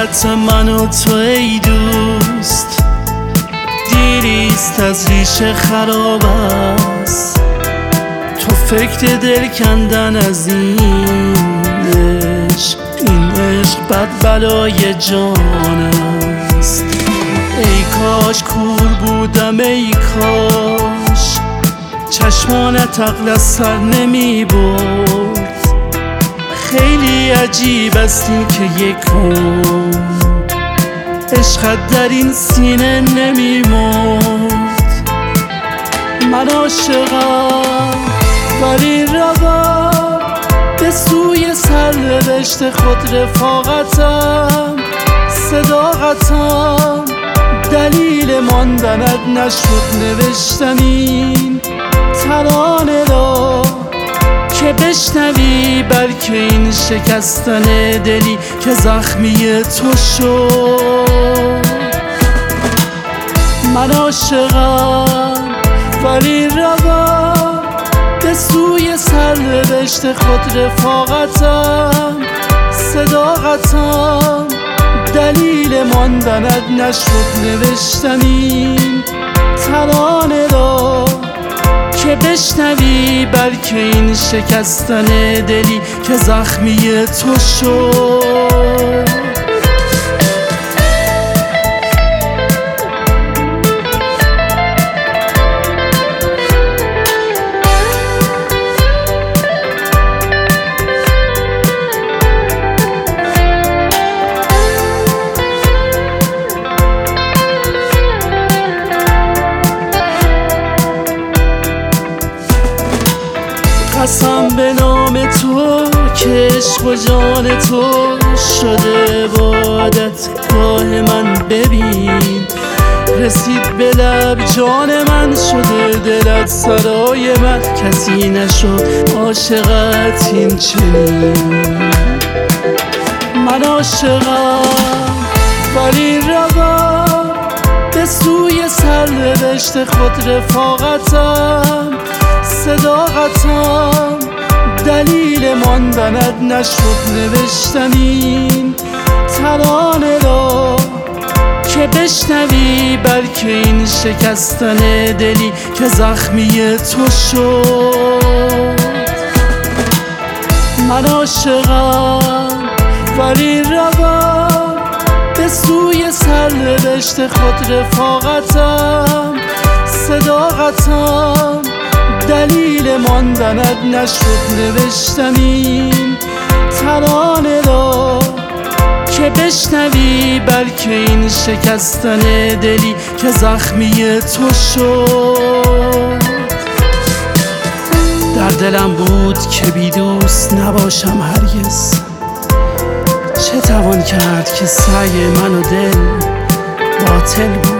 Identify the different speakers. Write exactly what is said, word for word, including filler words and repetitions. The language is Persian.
Speaker 1: حسرت من و تو ای دوست، دیریست از ریشه خراب است. تو فکر دل کندن از این عشق، این عشق بد بلای جان است. ای کاش کور بودم، ای کاش چشمانت عقل از سر نمی برد. خیلی عجیب است این که یک عمر عشقت در این سینه نمی مرد. من عاشقم ولی روم به سوی سرنوشت خود، رفاقتم صداقتم دلیل ماندنت نشد. نوشتم این ترانه را که بشنوی، بلکه این شکستن دلی که زخمی تو شد. من عاشقم ولی روم به سوی سرنوشت خود، رفاقتم صداقتم دلیل ماندنت نشد. نوشتم این ترانه را که بشنوی، بلکه این شکستن دلی که زخمی تو شد. قسم به نام تو که عشق و جان تو شده عبادتگاه من. ببین رسید به لب جان من، شده دلت سرای من. کسی نشد عاشقت این چنین. من عاشقم ولی روم به سوی سرنوشت خود، رفاقتم صداقتم دلیل ماندنت نشد. نوشتم این ترانه را که بشنوی، بلکه این شکستن دلی که زخمی تو شد. من عاشقم ولی روم به سوی سرنوشت خود، رفاقتم صداقتم دلیل ماندنت نشد. نوشتم این ترانه را که بشنوی، بلکه این شکستن دلی که زخمی تو شد. در دلم بود که بی دوست نباشم هرگز. چه توان کرد که سعی من و دل باطل بود.